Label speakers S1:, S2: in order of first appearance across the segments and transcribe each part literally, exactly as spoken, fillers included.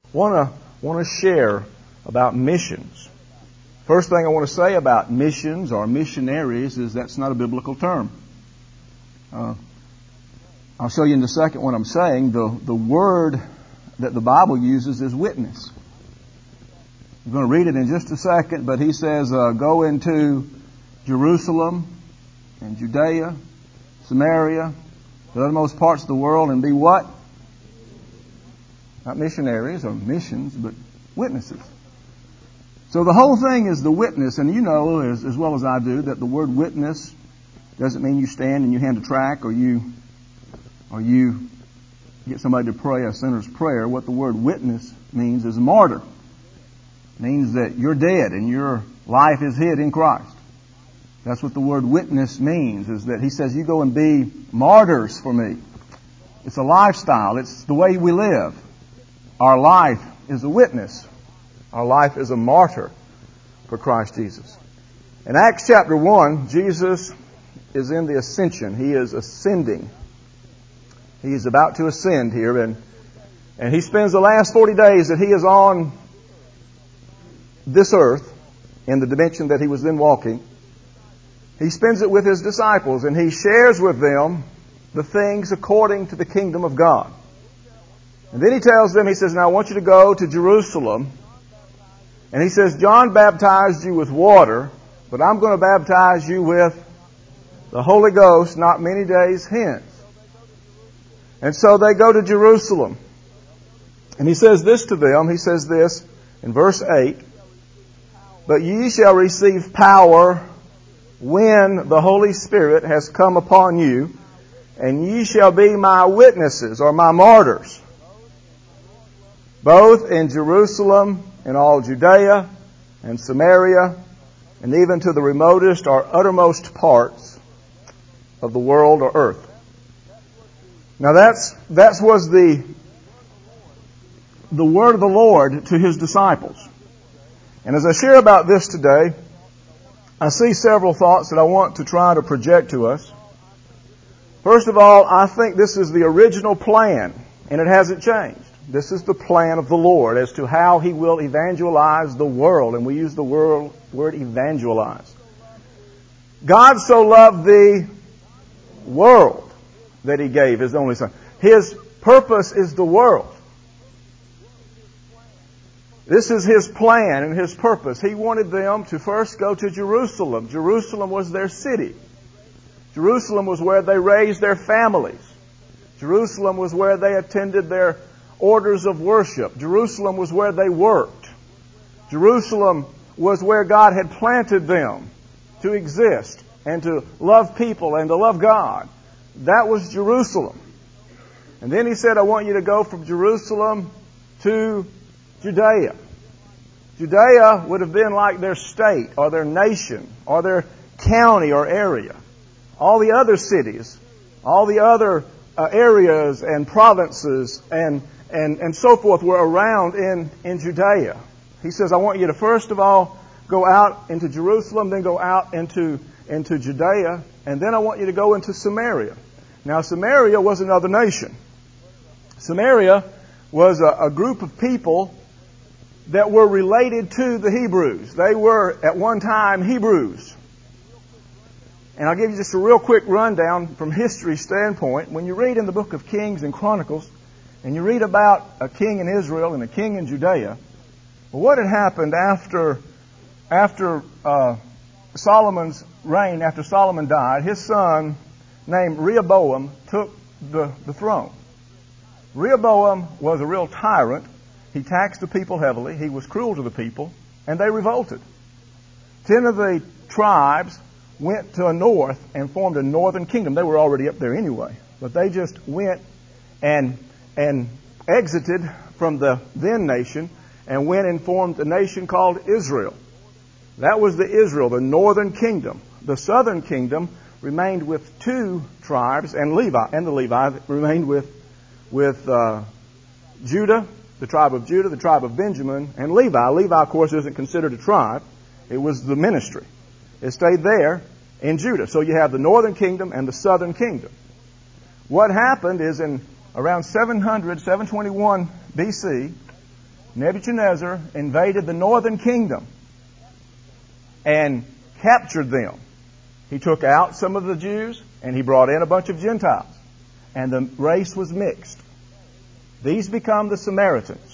S1: want to want to share about missions. First thing I want to say about missions or missionaries is that's not a biblical term. Uh, I'll show you in a second what I'm saying. The, the word that the Bible uses is witness. I'm going to read it in just a second, but he says, uh, go into Jerusalem and Judea, Samaria, the uttermost parts of the world, and be what? Not missionaries or missions, but witnesses. So the whole thing is the witness, and you know as, as well as I do that the word witness doesn't mean you stand and you hand a tract or you or you get somebody to pray a sinner's prayer. What the word witness means is a martyr. It means that you're dead and your life is hid in Christ. That's what the word witness means, is that he says you go and be martyrs for me. It's a lifestyle. It's the way we live. Our life is a witness. Our life is a martyr for Christ Jesus. In Acts chapter one, Jesus is in the ascension. He is ascending. He is about to ascend here, and and he spends the last forty days that he is on this earth, in the dimension that he was then walking. He spends it with his disciples, and he shares with them the things according to the kingdom of God. And then he tells them, he says, now I want you to go to Jerusalem. And he says, John baptized you with water, but I'm going to baptize you with the Holy Ghost not many days hence. And so they go to Jerusalem. And he says this to them. He says this in verse eight. But ye shall receive power when the Holy Spirit has come upon you, and ye shall be my witnesses, or my martyrs, both in Jerusalem and all Judea and Samaria, and even to the remotest or uttermost parts of the world or earth. Now that's that was the the word of the Lord to His disciples. And as I share about this today, I see several thoughts that I want to try to project to us. First of all, I think this is the original plan, and it hasn't changed. This is the plan of the Lord as to how He will evangelize the world. And we use the word, word evangelize. God so loved the world that He gave His only Son. His purpose is the world. This is His plan and His purpose. He wanted them to first go to Jerusalem. Jerusalem was their city. Jerusalem was where they raised their families. Jerusalem was where they attended their orders of worship. Jerusalem was where they worked. Jerusalem was where God had planted them to exist and to love people and to love God. That was Jerusalem. And then He said, I want you to go from Jerusalem to Judea. Judea would have been like their state or their nation or their county or area. All the other cities, all the other uh, areas and provinces and, and, and so forth were around in, in Judea. He says, I want you to first of all go out into Jerusalem, then go out into, into Judea, and then I want you to go into Samaria. Now, Samaria was another nation. Samaria was a, a group of people that were related to the Hebrews. They were, at one time, Hebrews. And I'll give you just a real quick rundown from history standpoint. When you read in the book of Kings and Chronicles, and you read about a king in Israel and a king in Judea, well, what had happened after, after uh, Solomon's reign, after Solomon died, his son, named Rehoboam, took the, the throne. Rehoboam was a real tyrant. He taxed the people heavily. He was cruel to the people, and they revolted. Ten of the tribes went to the north and formed a northern kingdom. They were already up there anyway, but they just went and and exited from the then nation and went and formed a nation called Israel. That was the Israel, the northern kingdom. The southern kingdom remained with two tribes, and Levi and the Levi remained with with uh, Judah, the tribe of Judah, the tribe of Benjamin, and Levi. Levi, of course, isn't considered a tribe. It was the ministry. It stayed there in Judah. So you have the northern kingdom and the southern kingdom. What happened is in around seven hundred, seven twenty-one B C, Nebuchadnezzar invaded the northern kingdom and captured them. He took out some of the Jews and he brought in a bunch of Gentiles. And the race was mixed. These become the Samaritans.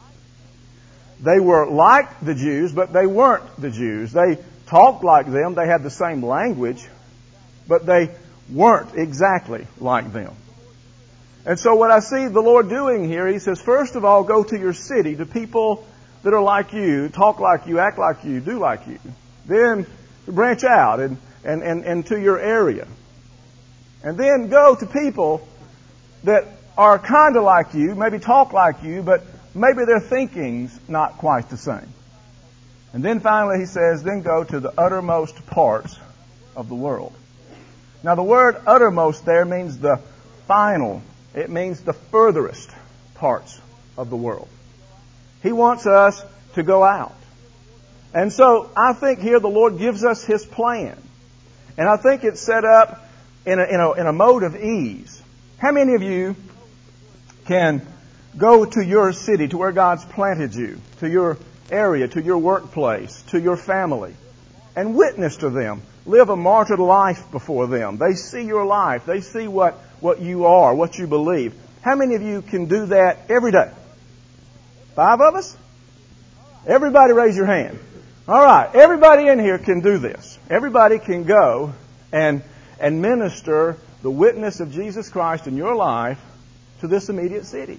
S1: They were like the Jews, but they weren't the Jews. They talked like them. They had the same language, but they weren't exactly like them. And so what I see the Lord doing here, He says, first of all, go to your city, to people that are like you, talk like you, act like you, do like you. Then branch out and, and, and, and to your area. And then go to people that are kind of like you, maybe talk like you, but maybe their thinking's not quite the same. And then finally He says, then go to the uttermost parts of the world. Now the word uttermost there means the final. It means the furthest parts of the world. He wants us to go out. And so I think here the Lord gives us His plan. And I think it's set up in a, in a, in a mode of ease. How many of you can go to your city, to where God's planted you, to your area, to your workplace, to your family, and witness to them? Live a martyred life before them. They see your life. They see what, what you are, what you believe. How many of you can do that every day? Five of us? Everybody raise your hand. All right. Everybody in here can do this. Everybody can go and, and minister the witness of Jesus Christ in your life to this immediate city.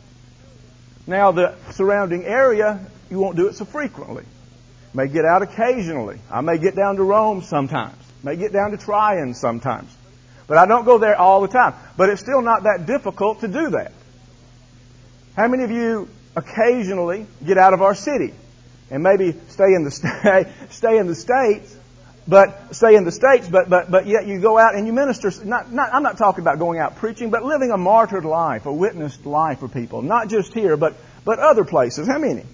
S1: Now, the surrounding area, you won't do it so frequently. May get out occasionally. I may get down to Rome sometimes. May get down to Tryon sometimes. But I don't go there all the time. But it's still not that difficult to do that. How many of you occasionally get out of our city and maybe stay in the stay, stay in the states, but stay in the states, but but but yet you go out and you minister? Not not I'm not talking about going out preaching, but living a martyred life, a witnessed life for people, not just here, but but other places. How many?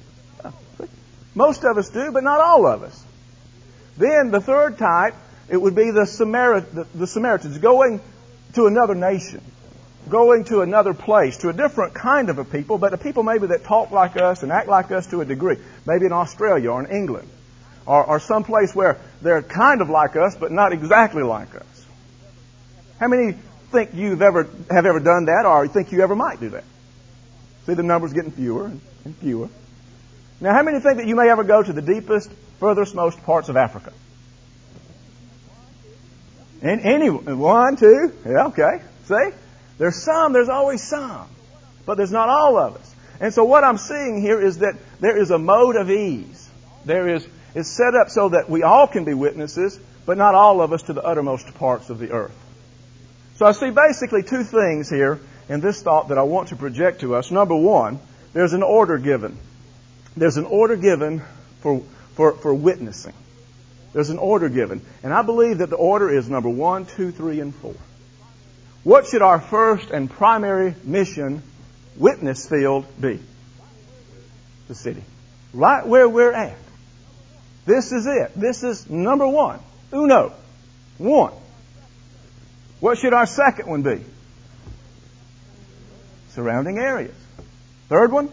S1: Most of us do, but not all of us. Then the third type, it would be the, Samarit- the, the Samaritans, going to another nation, going to another place, to a different kind of a people, but a people maybe that talk like us and act like us to a degree. Maybe in Australia or in England, or, or someplace where they're kind of like us, but not exactly like us. How many think you've ever have ever done that, or think you ever might do that? See, the numbers getting fewer and fewer. Now, how many think that you may ever go to the deepest, furthest most parts of Africa? And any one, two, yeah, okay. See, there's some. There's always some, but there's not all of us. And so, what I'm seeing here is that there is a mode of ease. There is it's set up so that we all can be witnesses, but not all of us to the uttermost parts of the earth. So, I see basically two things here in this thought that I want to project to us. Number one, there's an order given. There's an order given for, for, for witnessing. There's an order given. And I believe that the order is number one, two, three, and four. What should our first and primary mission witness field be? The city. Right where we're at. This is it. This is number one. Uno. One. What should our second one be? Surrounding areas. Third one?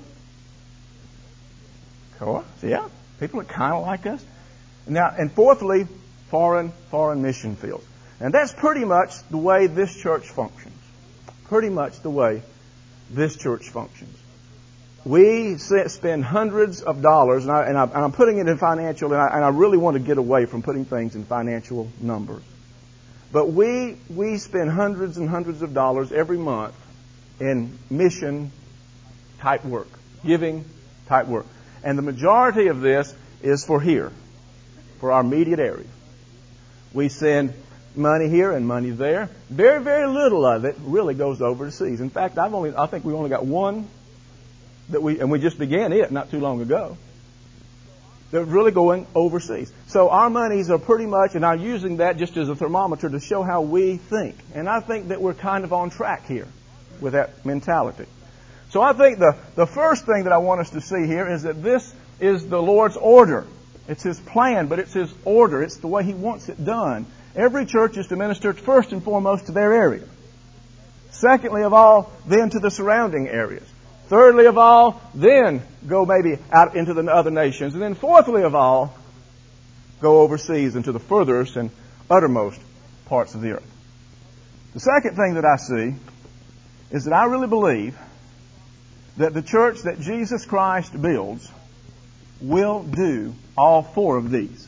S1: Cool. So yeah, people are kind of like us. Now, and fourthly, foreign foreign mission fields. And that's pretty much the way this church functions. Pretty much the way this church functions. We spend hundreds of dollars, and, I, and, I, and I'm putting it in financial, and I, and I really want to get away from putting things in financial numbers. But we we spend hundreds and hundreds of dollars every month in mission type work, giving type work. And the majority of this is for here, for our immediate area. We send money here and money there. Very, very little of it really goes overseas. In fact, I've only, I think we only got one that we, and we just began it not too long ago. They're really going overseas. So our monies are pretty much, and I'm using that just as a thermometer to show how we think. And I think that we're kind of on track here with that mentality. So I think the, the first thing that I want us to see here is that this is the Lord's order. It's His plan, but it's His order. It's the way He wants it done. Every church is to minister first and foremost to their area. Secondly of all, then to the surrounding areas. Thirdly of all, then go maybe out into the other nations. And then fourthly of all, go overseas into the furthest and uttermost parts of the earth. The second thing that I see is that I really believe that the church that Jesus Christ builds will do all four of these.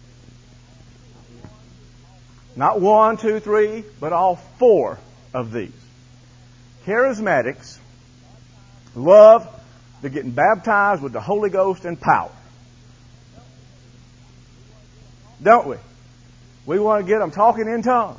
S1: Not one, two, three, but all four of these. Charismatics love the getting baptized with the Holy Ghost and power. Don't we? We want to get them talking in tongues.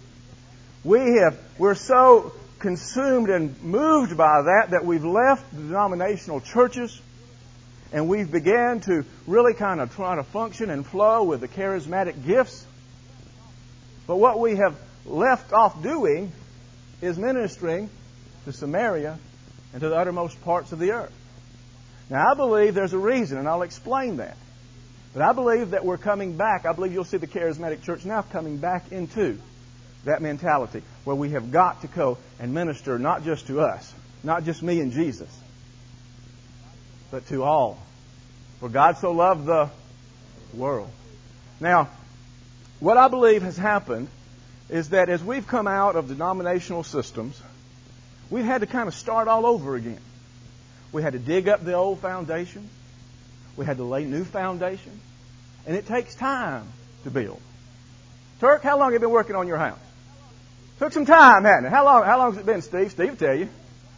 S1: We have, we're so consumed and moved by that that we've left the denominational churches and we've began to really kind of try to function and flow with the charismatic gifts. But what we have left off doing is ministering to Samaria and to the uttermost parts of the earth. Now, I believe there's a reason, and I'll explain that. But I believe that we're coming back. I believe you'll see the charismatic church now coming back into that mentality where we have got to go and minister not just to us, not just me and Jesus, but to all. For God so loved the world. Now, what I believe has happened is that as we've come out of denominational systems, we've had to kind of start all over again. We had to dig up the old foundations. We had to lay new foundations. And it takes time to build. Turk, how long have you been working on your house? Took some time, hasn't it? How long, how long has it been, Steve? Steve will tell you.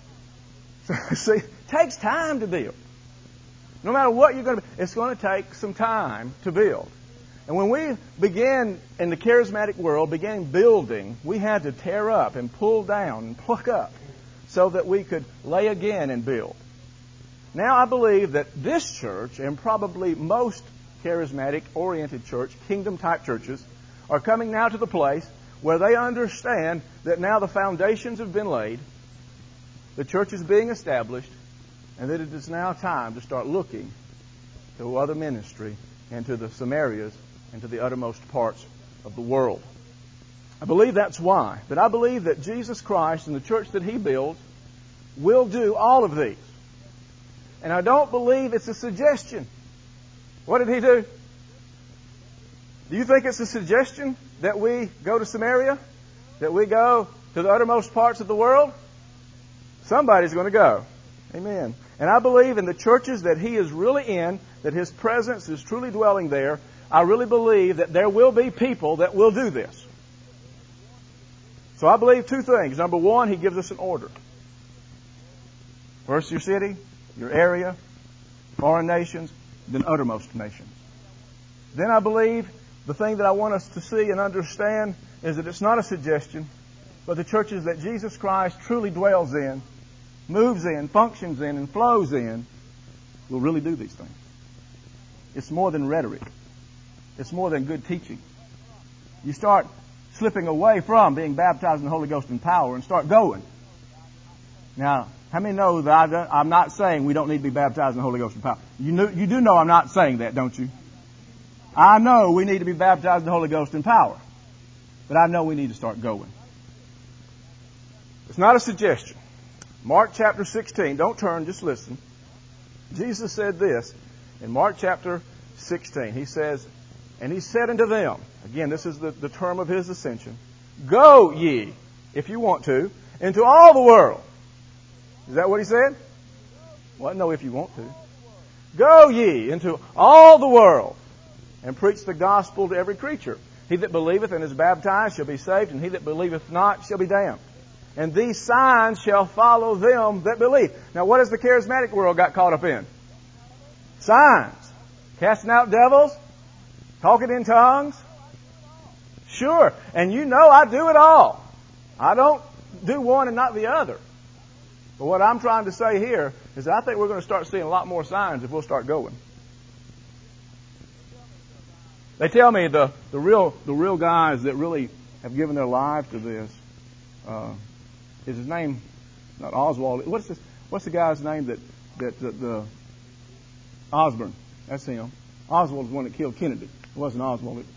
S1: See, it takes time to build. No matter what you're going to be, it's going to take some time to build. And when we began in the charismatic world, began building, we had to tear up and pull down and pluck up so that we could lay again and build. Now I believe that this church, and probably most charismatic-oriented church, kingdom-type churches, are coming now to the place where they understand that now the foundations have been laid, the church is being established, and that it is now time to start looking to other ministry and to the Samarias and to the uttermost parts of the world. I believe that's why. But I believe that Jesus Christ and the church that He builds will do all of these. And I don't believe it's a suggestion. What did He do? Do you think it's a suggestion that we go to Samaria? That we go to the uttermost parts of the world? Somebody's going to go. Amen. And I believe in the churches that He is really in, that His presence is truly dwelling there. I really believe that there will be people that will do this. So I believe two things. Number one, He gives us an order. First your city, your area, foreign nations, then uttermost nations. Then I believe the thing that I want us to see and understand is that it's not a suggestion, but the churches that Jesus Christ truly dwells in, moves in, functions in, and flows in, will really do these things. It's more than rhetoric. It's more than good teaching. You start slipping away from being baptized in the Holy Ghost and power and start going. Now, how many know that I don't, I'm not saying we don't need to be baptized in the Holy Ghost and power? You, know, you do know I'm not saying that, don't you? I know we need to be baptized in the Holy Ghost and power. But I know we need to start going. It's not a suggestion. Mark chapter sixteen. Don't turn, just listen. Jesus said this in Mark chapter sixteen. He says, and He said unto them, again, this is the, the term of His ascension, go ye, if you want to, into all the world. Is that what He said? Well, no, if you want to. Go ye into all the world and preach the gospel to every creature. He that believeth and is baptized shall be saved, and he that believeth not shall be damned. And these signs shall follow them that believe. Now, what has the charismatic world got caught up in? Signs. Casting out devils. Talking in tongues. Sure. And you know I do it all. I don't do one and not the other. But what I'm trying to say here is that I think we're going to start seeing a lot more signs if we'll start going. They tell me the, the real the real guys that really have given their life to this, uh, is his name not Oswald? What's this? What's the guy's name that that the, the Osborne? That's him. Oswald's the one that killed Kennedy. It wasn't Oswald. It,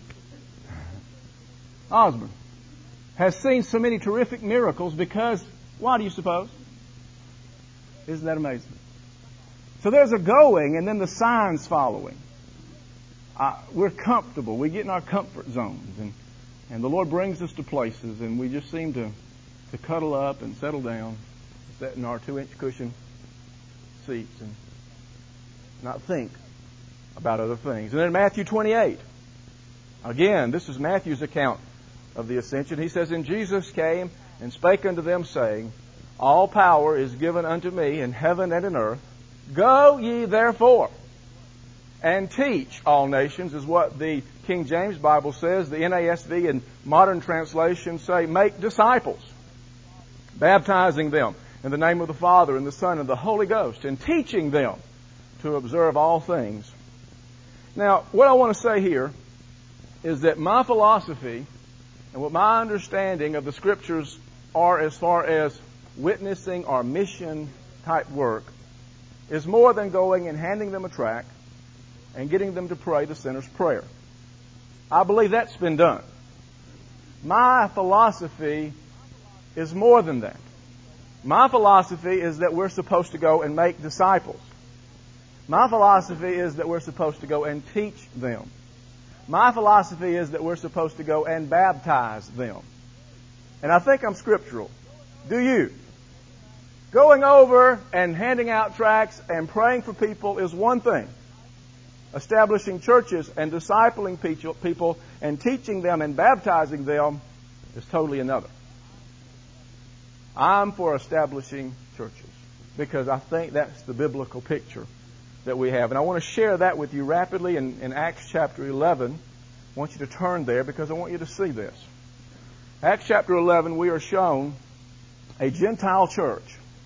S1: Osborne has seen so many terrific miracles because, why do you suppose? Isn't that amazing? So there's a going and then the signs following. Uh, we're comfortable. We get in our comfort zones. And, and the Lord brings us to places and we just seem to, to cuddle up and settle down, sit in our two-inch cushion seats and not think about other things. And then Matthew twenty-eight. Again, this is Matthew's account of the ascension. He says, "And Jesus came and spake unto them, saying, All power is given unto me in heaven and in earth. Go ye therefore and teach all nations," is what the King James Bible says. The N A S V and modern translations say, "Make disciples, baptizing them in the name of the Father and the Son and the Holy Ghost, and teaching them to observe all things." Now, what I want to say here is that my philosophy and what my understanding of the Scriptures are as far as witnessing or mission type work is more than going and handing them a tract and getting them to pray the sinner's prayer. I believe that's been done. My philosophy is more than that. My philosophy is that we're supposed to go and make disciples. My philosophy is that we're supposed to go and teach them. My philosophy is that we're supposed to go and baptize them. And I think I'm scriptural. Do you? Going over and handing out tracts and praying for people is one thing. Establishing churches and discipling people and teaching them and baptizing them is totally another. I'm for establishing churches because I think that's the biblical picture that we have. And I want to share that with you rapidly in, in Acts chapter eleven. I want you to turn there because I want you to see this. Acts chapter eleven, we are shown a Gentile church.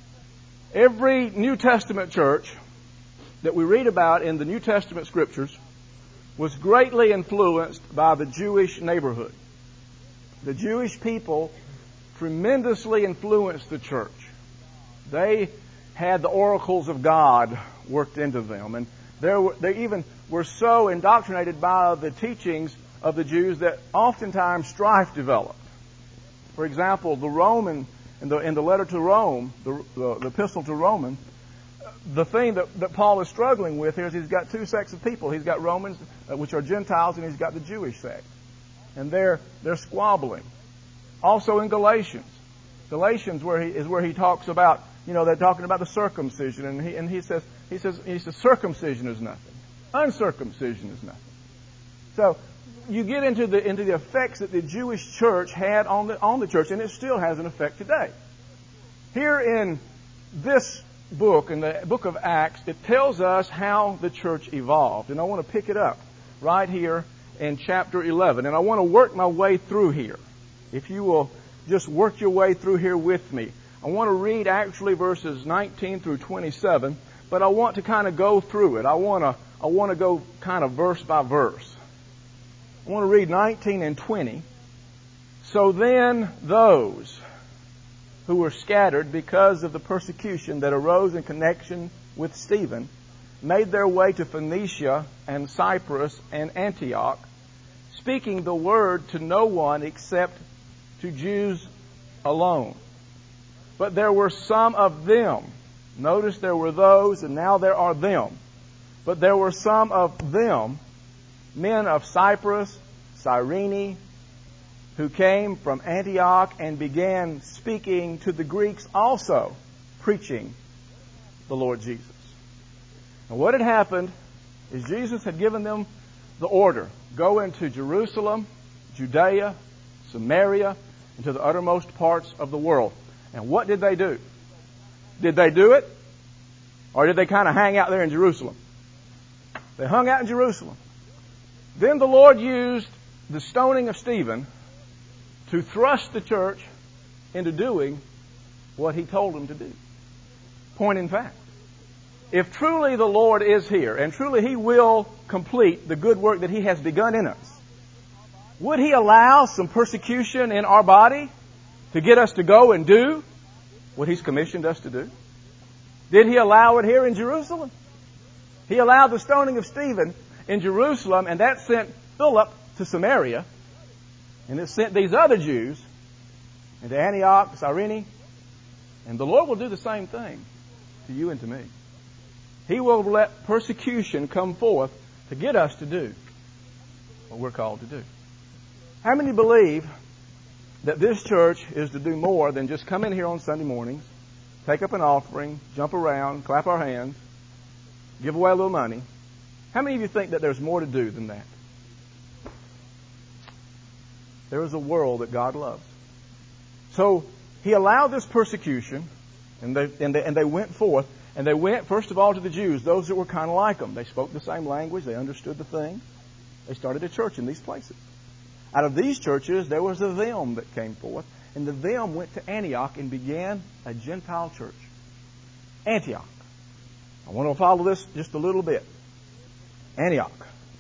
S1: Every New Testament church that we read about in the New Testament Scriptures was greatly influenced by the Jewish neighborhood. The Jewish people tremendously influenced the church. They had the oracles of God worked into them. And were, they even were so indoctrinated by the teachings of the Jews that oftentimes strife developed. For example, the Roman, in the, in the letter to Rome, the, the, the epistle to Romans, the thing that, that Paul is struggling with here is he's got two sects of people. He's got Romans, uh, which are Gentiles, and he's got the Jewish sect. And they're, they're squabbling. Also in Galatians. Galatians where he, is where he talks about, you know, they're talking about the circumcision. And he, and he says, he says, he says, circumcision is nothing. Uncircumcision is nothing. So you get into the, into the effects that the Jewish church had on the, on the church, and it still has an effect today. Here in this book, in the book of Acts, it tells us how the church evolved. And I want to pick it up right here in chapter eleven. And I want to work my way through here. If you will just work your way through here with me. I want to read actually verses nineteen through twenty-seven, but I want to kind of go through it. I want to, I want to go kind of verse by verse. I want to read nineteen and twenty. So then those who were scattered because of the persecution that arose in connection with Stephen made their way to Phoenicia and Cyprus and Antioch, speaking the word to no one except to Jews alone. But there were some of them. Notice there were those and now there are them. But there were some of them, men of Cyprus, Cyrene, who came from Antioch and began speaking to the Greeks also, preaching the Lord Jesus. And what had happened is Jesus had given them the order, go into Jerusalem, Judea, Samaria, and to the uttermost parts of the world. And what did they do? Did they do it? Or did they kind of hang out there in Jerusalem? They hung out in Jerusalem. Then the Lord used the stoning of Stephen to thrust the church into doing what He told them to do. Point in fact. If truly the Lord is here, and truly He will complete the good work that He has begun in us, would He allow some persecution in our body to get us to go and do what He's commissioned us to do? Did He allow it here in Jerusalem? He allowed the stoning of Stephen in Jerusalem, and that sent Philip to Samaria, and it sent these other Jews into Antioch, Cyrene, and the Lord will do the same thing to you and to me. He will let persecution come forth to get us to do what we're called to do. How many believe that this church is to do more than just come in here on Sunday mornings, take up an offering, jump around, clap our hands, give away a little money? How many of you think that there's more to do than that? There is a world that God loves. So He allowed this persecution, and they, and they, and they went forth, and they went, first of all, to the Jews, those that were kind of like them. They spoke the same language. They understood the thing. They started a church in these places. Out of these churches, there was a them that came forth, and the them went to Antioch and began a Gentile church. Antioch. I want to follow this just a little bit. Antioch.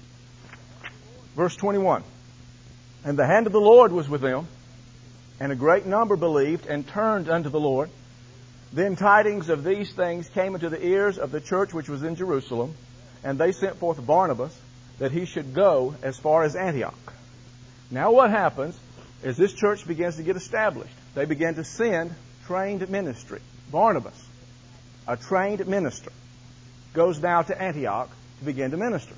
S1: Verse twenty-one. And the hand of the Lord was with them, and a great number believed and turned unto the Lord. Then tidings of these things came into the ears of the church which was in Jerusalem, and they sent forth Barnabas, that he should go as far as Antioch. Now what happens is this church begins to get established. They begin to send trained ministry. Barnabas, a trained minister, goes now to Antioch to begin to minister.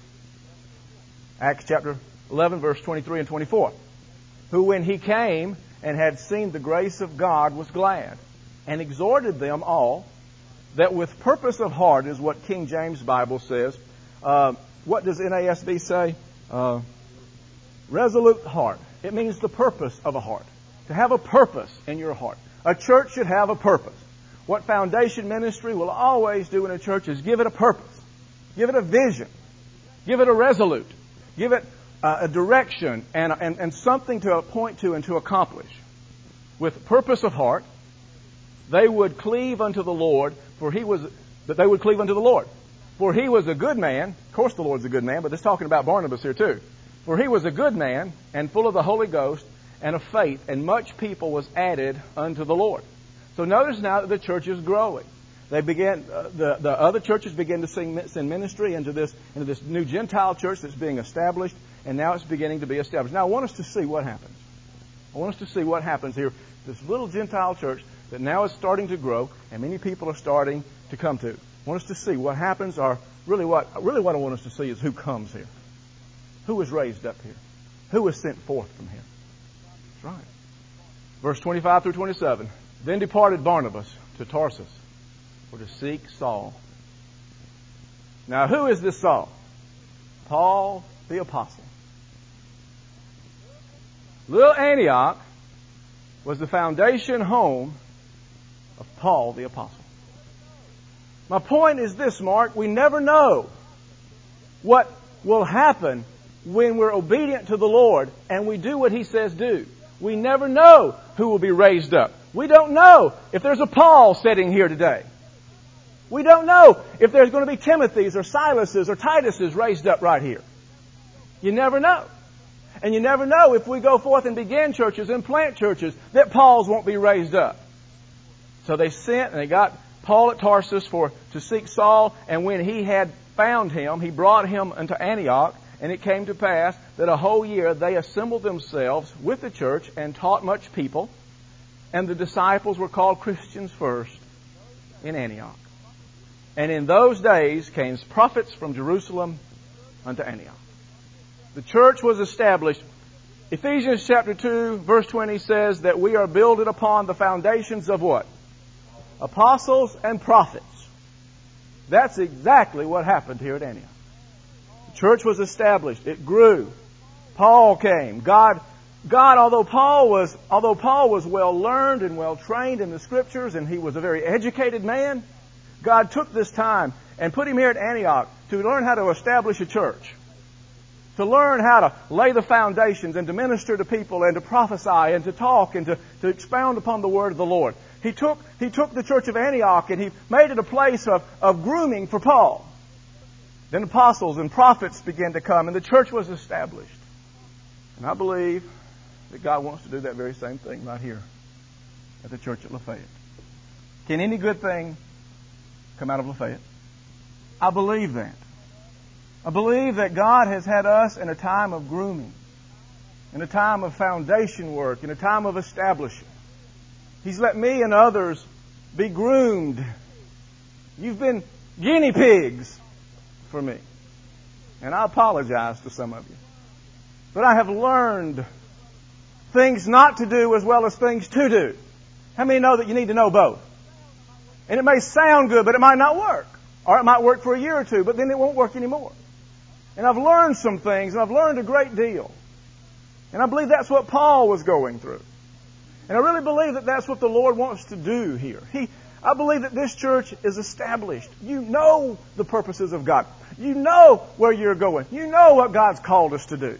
S1: Acts chapter eleven, verse twenty-three and twenty-four. Who when he came and had seen the grace of God was glad, and exhorted them all, that with purpose of heart, is what King James Bible says. Uh, what does N A S B say? Uh, resolute heart. It means the purpose of a heart. To have a purpose in your heart. A church should have a purpose. What Foundation Ministry will always do in a church is give it a purpose. Give it a vision. Give it a resolute. Give it uh, a direction and, and, and something to point to and to accomplish. With purpose of heart, they would cleave unto the Lord, for He was, that they would cleave unto the Lord. For He was a good man. Of course the Lord's a good man, but it's talking about Barnabas here too. For he was a good man, and full of the Holy Ghost, and of faith, and much people was added unto the Lord. So notice now that the church is growing. They began, uh, the, the other churches began to sing, send ministry into this, into this new Gentile church that's being established, and now it's beginning to be established. Now I want us to see what happens. I want us to see what happens here. This little Gentile church that now is starting to grow, and many people are starting to come to. I want us to see what happens, or really what, really what I want us to see is who comes here. Who was raised up here? Who was sent forth from here? That's right. Verse twenty-five through twenty-seven. Then departed Barnabas to Tarsus for to seek Saul. Now who is this Saul? Paul the Apostle. Little Antioch was the foundation home of Paul the Apostle. My point is this, Mark. We never know what will happen when we're obedient to the Lord and we do what He says do. We never know who will be raised up. We don't know if there's a Paul sitting here today. We don't know if there's going to be Timothys or Silases or Tituses raised up right here. You never know. And you never know if we go forth and begin churches and plant churches that Pauls won't be raised up. So they sent and they got Paul at Tarsus for to seek Saul, and when he had found him, he brought him unto Antioch. And it came to pass that a whole year they assembled themselves with the church and taught much people. And the disciples were called Christians first in Antioch. And in those days came prophets from Jerusalem unto Antioch. The church was established. Ephesians chapter two, verse twenty says that we are builded upon the foundations of what? Apostles and prophets. That's exactly what happened here at Antioch. Church was established. It grew. Paul came. God, God, although Paul was, although Paul was well learned and well trained in the Scriptures, and he was a very educated man, God took this time and put him here at Antioch to learn how to establish a church, to learn how to lay the foundations and to minister to people and to prophesy and to talk and to, to expound upon the word of the Lord. He took, he took the church of Antioch and he made it a place of, of grooming for Paul. Then apostles and prophets began to come, and the church was established. And I believe that God wants to do that very same thing right here at the church at Lafayette. Can any good thing come out of Lafayette? I believe that. I believe that God has had us in a time of grooming, in a time of foundation work, in a time of establishing. He's let me and others be groomed You've been guinea pigs for me. And I apologize to some of you. But I have learned things not to do as well as things to do. How many know that you need to know both? And it may sound good, but it might not work. Or it might work for a year or two, but then it won't work anymore. And I've learned some things, and I've learned a great deal. And I believe that's what Paul was going through. And I really believe that that's what the Lord wants to do here. He, I believe that this church is established. You know the purposes of God. You know where you're going. You know what God's called us to do.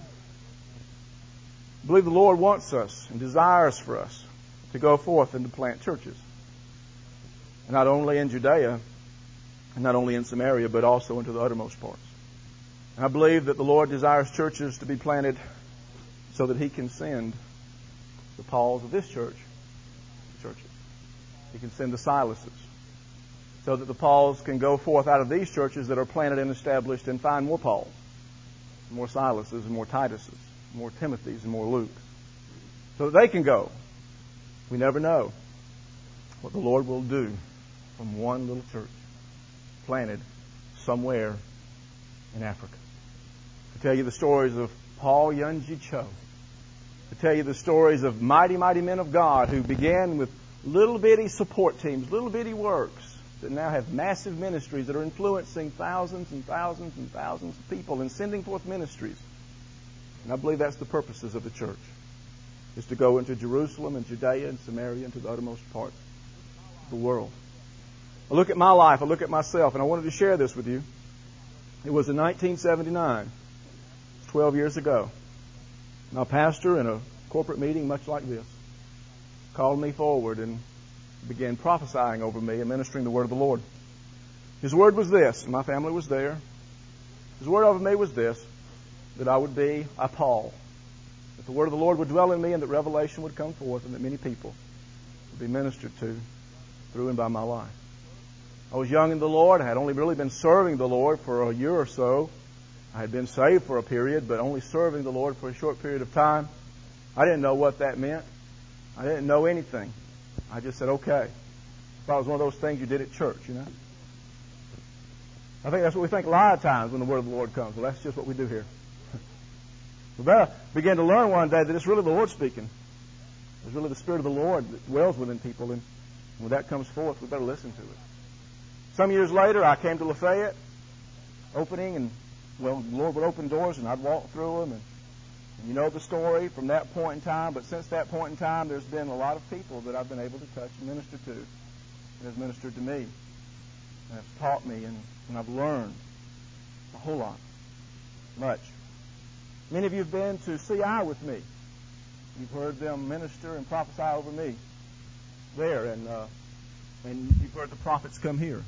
S1: I believe the Lord wants us and desires for us to go forth and to plant churches. And not only in Judea, and not only in Samaria, but also into the uttermost parts. And I believe that the Lord desires churches to be planted so that He can send the Pauls of this church to churches. He can send the Silases so that the Pauls can go forth out of these churches that are planted and established and find more Pauls, more Silases and more Tituses, more Timothys and more Lukes, so that they can go. We never know what the Lord will do from one little church planted somewhere in Africa. To tell you the stories of Paul Yunji Cho. To tell you the stories of mighty, mighty men of God who began with little bitty support teams, little bitty works, that now have massive ministries that are influencing thousands and thousands and thousands of people and sending forth ministries. And I believe that's the purposes of the church, is to go into Jerusalem and Judea and Samaria and to the uttermost parts of the world. I look at my life, I look at myself, and I wanted to share this with you. It was in nineteen seventy-nine, twelve years ago. My pastor in a corporate meeting much like this called me forward and began prophesying over me and ministering the word of the Lord. His word was this, and my family was there. His word over me was this, that I would be a Paul, that the word of the Lord would dwell in me and that revelation would come forth and that many people would be ministered to through and by my life. I was young in the Lord. I had only really been serving the Lord for a year or so. I had been saved for a period, but only serving the Lord for a short period of time. I didn't know what that meant. I didn't know anything. I just said, okay. Thought it was one of those things you did at church, you know. I think that's what we think a lot of times when the word of the Lord comes. Well, that's just what we do here. We better begin to learn one day that it's really the Lord speaking. It's really the Spirit of the Lord that dwells within people, and when that comes forth, we better listen to it. Some years later, I came to Lafayette, opening, and, well, the Lord would open doors, and I'd walk through them, and, and you know the story from that point in time, but since that point in time, there's been a lot of people that I've been able to touch and minister to, and has ministered to me, and has taught me, and, and I've learned a whole lot, much. Many of you have been to C I with me. You've heard them minister and prophesy over me there, and uh, and you've heard the prophets come here.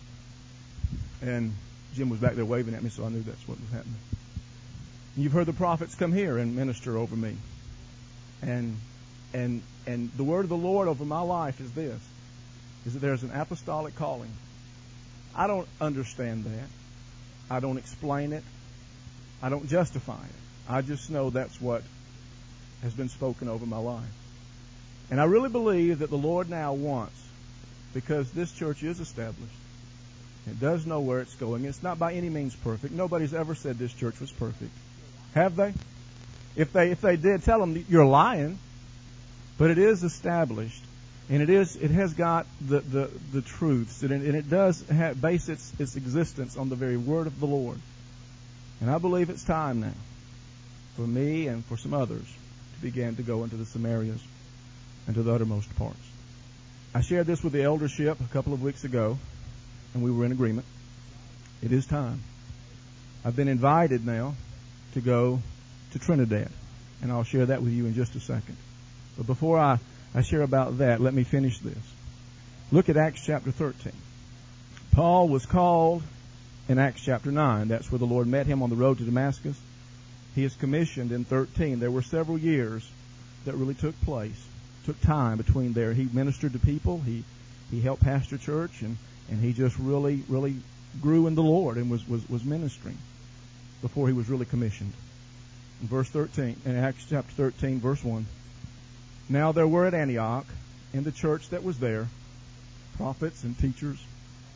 S1: And Jim was back there waving at me, so I knew that's what was happening. And you've heard the prophets come here and minister over me. And and and the word of the Lord over my life is this, is that there's an apostolic calling. I don't understand that. I don't explain it. I don't justify it. I just know that's what has been spoken over my life. And I really believe that the Lord now wants, because this church is established, it does know where it's going. It's not by any means perfect. Nobody's ever said this church was perfect. Have they? If they if they did, tell them you're lying. But it is established, and it is it has got the the, the truths, and it, and it does have, base its its existence on the very word of the Lord. And I believe it's time now for me and for some others to begin to go into the Samarias and to the uttermost parts. I shared this with the eldership a couple of weeks ago, and we were in agreement. It is time. I've been invited now to go to Trinidad, and I'll share that with you in just a second. But before I, I share about that, let me finish this. Look at Acts chapter thirteen. Paul was called in Acts chapter nine. That's where the Lord met him on the road to Damascus. He is commissioned in thirteen. There were several years that really took place, took time between there. He ministered to people. He he helped pastor church, and, and he just really, really grew in the Lord and was, was, was ministering before he was really commissioned. In verse thirteen, in Acts chapter thirteen, verse one, now there were at Antioch, in the church that was there, prophets and teachers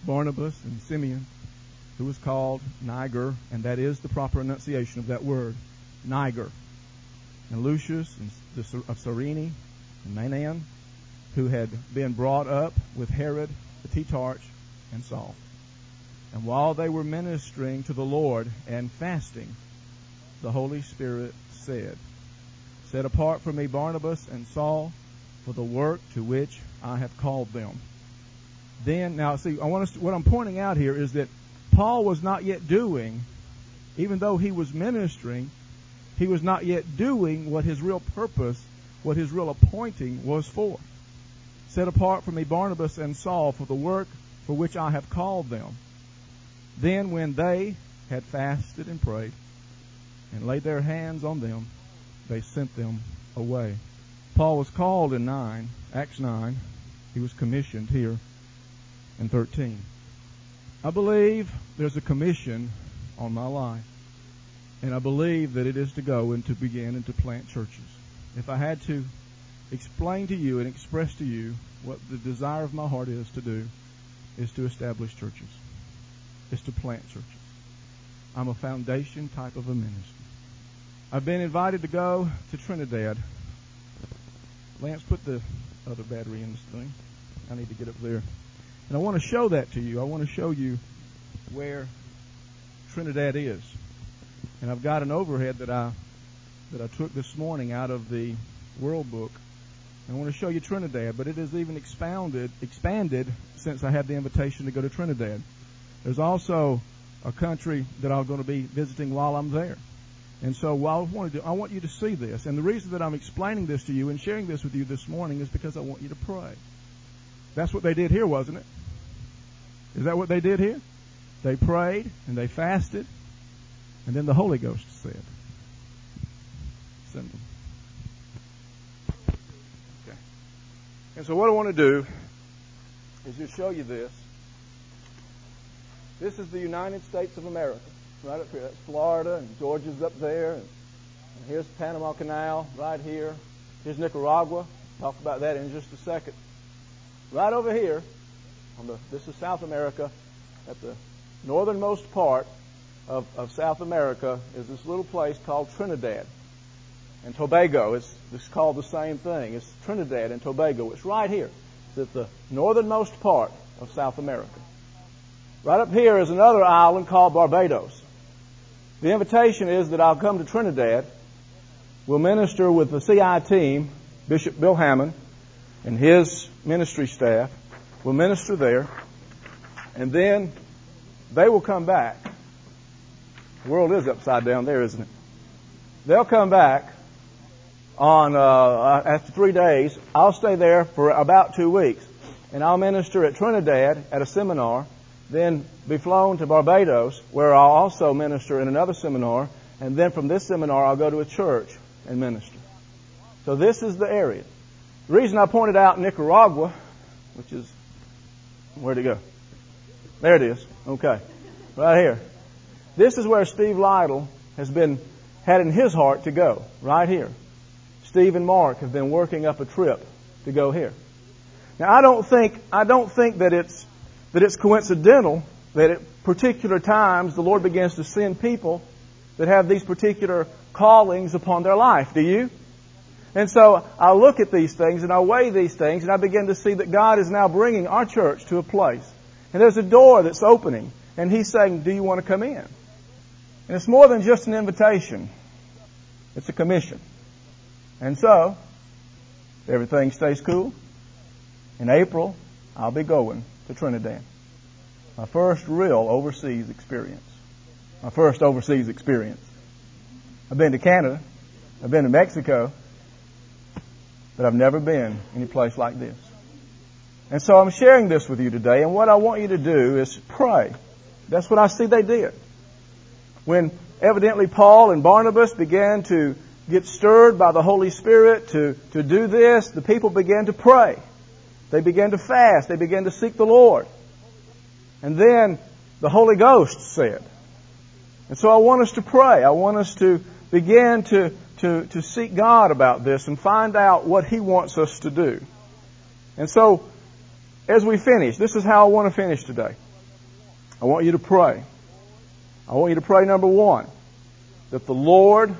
S2: Barnabas and Simeon, who was called Niger, and that is the proper enunciation of that word, Niger, and Lucius and of Cyrene and Manaen, who had been brought up with Herod the Tetrarch and Saul. And while they were ministering to the Lord and fasting, the Holy Spirit said, "Set apart for me Barnabas and Saul for the work to which I have called them." Then, now see, I want us to, what I'm pointing out here is that Paul was not yet doing, even though he was ministering, he was not yet doing what his real purpose, what his real appointing was for. "Set apart for me Barnabas and Saul for the work for which I have called them." Then when they had fasted and prayed and laid their hands on them, they sent them away. Paul was called in nine, Acts nine. He was commissioned here in thirteen. I believe there's a commission on my life, and I believe that it is to go and to begin and to plant churches. If I had to explain to you and express to you what the desire of my heart is to do, is to establish churches, is to plant churches. I'm a foundation type of a ministry. I've been invited to go to Trinidad. Lance, put the other battery in this thing. I need to get up there. And I want to show that to you. I want to show you where Trinidad is. And I've got an overhead that I that I took this morning out of the World Book. I want to show you Trinidad, but it has even expounded, expanded since I had the invitation to go to Trinidad. There's also a country that I'm going to be visiting while I'm there. And so what I want to do, I want you to see this. And the reason that I'm explaining this to you and sharing this with you this morning is because I want you to pray. That's what they did here, wasn't it? Is that what they did here? They prayed and they fasted, and then the Holy Ghost said, "Send them." Okay. And so what I want to do is just show you this. This is the United States of America, right up here. That's Florida, and Georgia's up there, and, and here's the Panama Canal right here. Here's Nicaragua. Talk about that in just a second. Right over here, on the this is South America. At the northernmost part of, of South America is this little place called Trinidad and Tobago. It's, it's called the same thing. It's Trinidad and Tobago. It's right here. It's at the northernmost part of South America. Right up here is another island called Barbados. The invitation is that I'll come to Trinidad. We'll minister with the C I team, Bishop Bill Hammond, and his ministry staff. We'll minister there. And then they will come back. The world is upside down there, isn't it? They'll come back on uh, after three days. I'll stay there for about two weeks. And I'll minister at Trinidad at a seminar. Then be flown to Barbados, where I'll also minister in another seminar. And then from this seminar, I'll go to a church and minister. So this is the area. The reason I pointed out Nicaragua, which is, where'd it go? There it is. Okay. Right here. This is where Steve Lytle has been, had in his heart to go. Right here. Steve and Mark have been working up a trip to go here. Now I don't think, I don't think that it's, that it's coincidental that at particular times the Lord begins to send people that have these particular callings upon their life. Do you? And so I look at these things and I weigh these things and I begin to see that God is now bringing our church to a place. And there's a door that's opening. And He's saying, do you want to come in? And it's more than just an invitation. It's a commission. And so, if everything stays cool, in April, I'll be going to Trinidad. My first real overseas experience. My first overseas experience. I've been to Canada. I've been to Mexico. But I've never been any place like this. And so I'm sharing this with you today, and what I want you to do is pray. That's what I see they did. When evidently Paul and Barnabas began to get stirred by the Holy Spirit to, to do this, the people began to pray. They began to fast. They began to seek the Lord. And then the Holy Ghost said. And so I want us to pray. I want us to begin to, to, to seek God about this and find out what He wants us to do. And so, as we finish, this is how I want to finish today.
S1: I want you to pray. I want you to pray, number one, that the Lord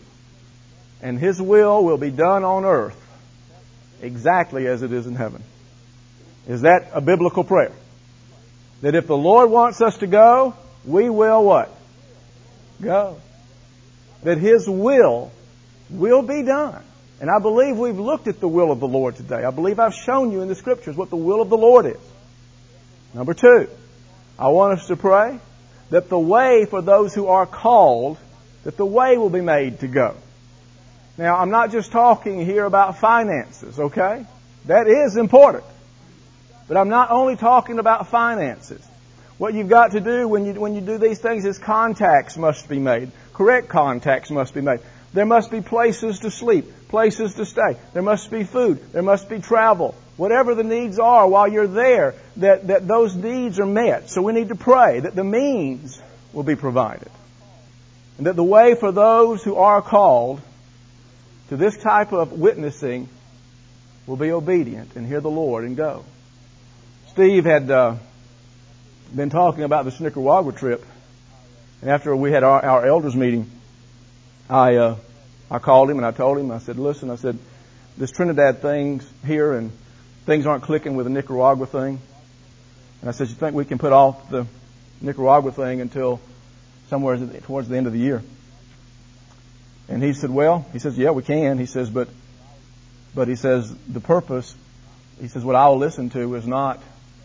S1: and His will will be done on earth exactly as it is in heaven. Is that a biblical prayer? That if the Lord wants us to go, we will what? Go. That His will will be done. And I believe we've looked at the will of the Lord today. I believe I've shown you in the Scriptures what the will of the Lord is. Number two, I want us to pray that the way for those who are called, that the way will be made to go. Now, I'm not just talking here about finances, okay? That is important. But I'm not only talking about finances. What you've got to do when you when you do these things is contacts must be made. Correct contacts must be made. There must be places to sleep, places to stay. There must be food. There must be travel. Whatever the needs are while you're there, that, that those needs are met. So we need to pray that the means will be provided. And that the way for those who are called to this type of witnessing will be obedient and hear the Lord and go. Steve had uh, been talking about the Nicaragua trip. And after we had our, our elders meeting, I uh, I called him and I told him, I said, listen, I said, this Trinidad thing's here and things aren't clicking with the Nicaragua thing. And I said, you think we can put off the Nicaragua thing until somewhere towards the end of the year? And he said, well, he says, yeah, we can. He says, but, but he says, the purpose, he says, what I will listen to is not,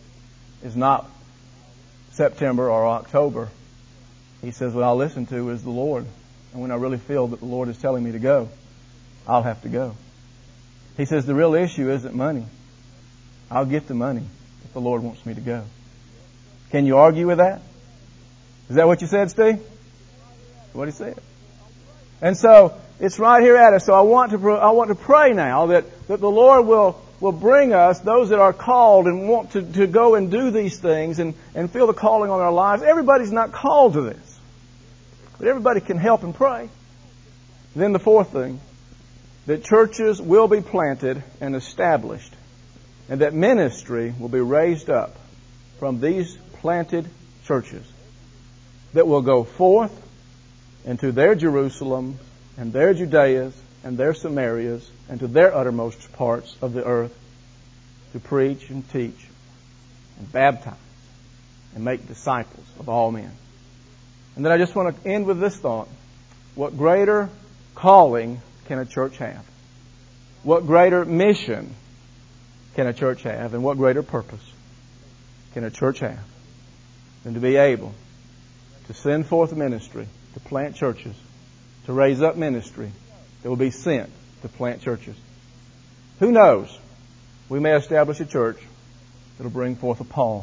S1: is not September or October. He says, what I'll listen to is the Lord. And when I really feel that the Lord is telling me to go, I'll have to go. He says, the real issue isn't money. I'll get the money if the Lord wants me to go. Can you argue with that? Is that what you said, Steve? That's what he said. And so, it's right here at us. So I want to, I want to pray now that, that the Lord will, will bring us, those that are called and want to, to go and do these things and, and feel the calling on our lives. Everybody's not called to this. But everybody can help and pray. Then the fourth thing, that churches will be planted and established, and that ministry will be raised up from these planted churches that will go forth into their Jerusalem and their Judeas and their Samarias and to their uttermost parts of the earth to preach and teach and baptize and make disciples of all men. And then I just want to end with this thought. What greater calling can a church have? What greater mission can a church have? And what greater purpose can a church have than to be able to send forth ministry, to plant churches, to raise up ministry that will be sent to plant churches? Who knows? We may establish a church that will bring forth a Paul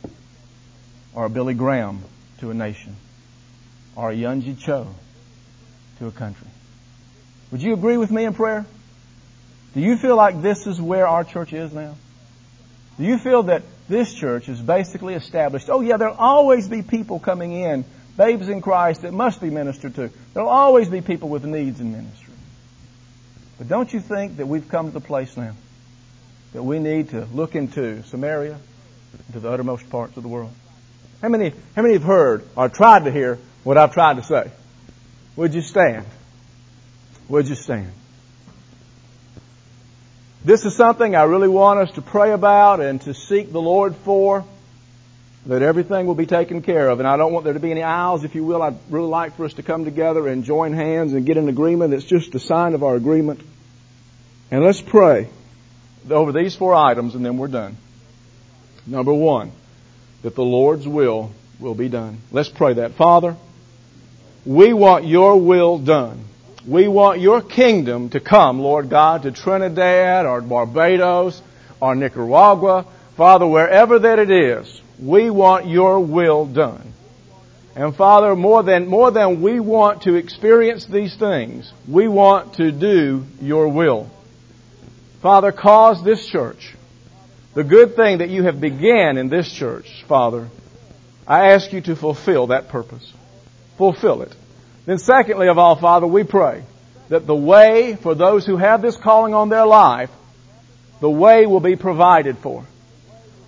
S1: or a Billy Graham to a nation, or a Yunji Cho to a country. Would you agree with me in prayer? Do you feel like this is where our church is now? Do you feel that this church is basically established? Oh yeah, there'll always be people coming in, babes in Christ that must be ministered to. There'll always be people with needs in ministry. But don't you think that we've come to the place now that we need to look into Samaria, into the uttermost parts of the world? How many, how many have heard or tried to hear what I've tried to say? Would you stand? Would you stand? This is something I really want us to pray about and to seek the Lord for, that everything will be taken care of. And I don't want there to be any aisles, if you will. I'd really like for us to come together and join hands and get an agreement. It's just a sign of our agreement. And let's pray over these four items and then we're done. Number one, that the Lord's will will be done. Let's pray that. Father, we want your will done. We want your kingdom to come, Lord God, to Trinidad or Barbados or Nicaragua. Father, wherever that it is, we want your will done. And Father, more than, more than we want to experience these things, we want to do your will. Father, cause this church, the good thing that you have began in this church, Father, I ask you to fulfill that purpose. Fulfill it. Then secondly of all, Father, we pray that the way for those who have this calling on their life, the way will be provided for.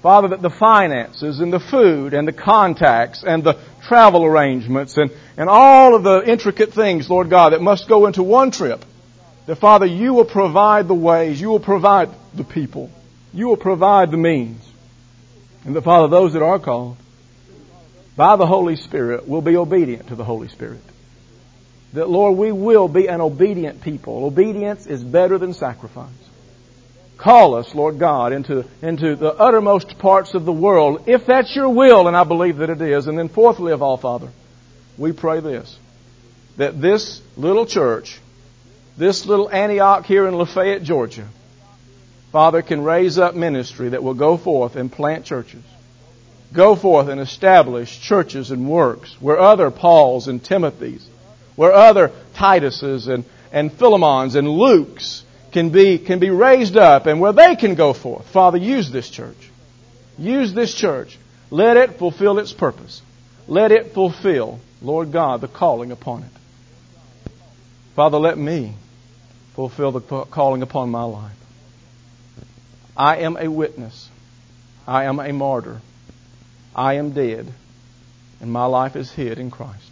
S2: Father, that the finances and the food and the contacts and the travel arrangements and, and all of the intricate things, Lord God, that must go into one trip, that, Father, You will provide the ways, You will provide the people, You will provide the means. And that, Father, those that are called by the Holy Spirit will be obedient to the Holy Spirit. That, Lord, we will be an obedient people. Obedience is better than sacrifice. Call us, Lord God, into, into the uttermost parts of the world, if that's Your will, and I believe that it is. And then fourthly of all, Father, we pray this, that this little church, this little Antioch here in Lafayette, Georgia, Father, can raise up ministry that will go forth and plant churches. Go forth and establish churches and works where other Pauls and Timothys, where other Tituses and, and Philemons and Lukes can be, can be raised up, and where they can go forth. Father, use this church. Use this church. Let it fulfill its purpose. Let it fulfill, Lord God, the calling upon it. Father, let me fulfill the calling upon my life. I am a witness. I am a martyr. I am dead, and my life is hid in Christ.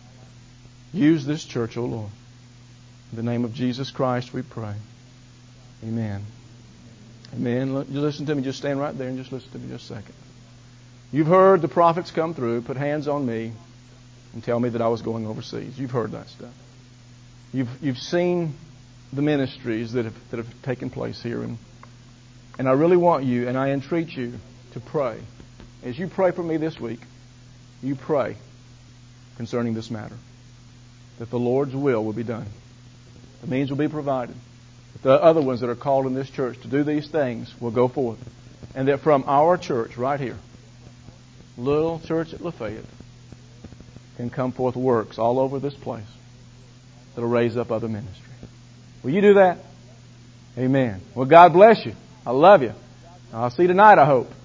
S2: Use this church, O Lord. In the name of Jesus Christ we pray. Amen. Amen. You listen to me. Just stand right there and just listen to me just a second. You've heard the prophets come through, put hands on me, and tell me that I was going overseas. You've heard that stuff. You've you've seen the ministries that have that have taken place here, and and I really want you, and I entreat you to pray. As you pray for me this week, you pray concerning this matter, that the Lord's will will be done. The means will be provided. The other ones that are called in this church to do these things will go forth. And that from our church right here, little church at Lafayette, can come forth works all over this place that will raise up other ministry. Will you do that? Amen. Well, God bless you. I love you. I'll see you tonight, I hope.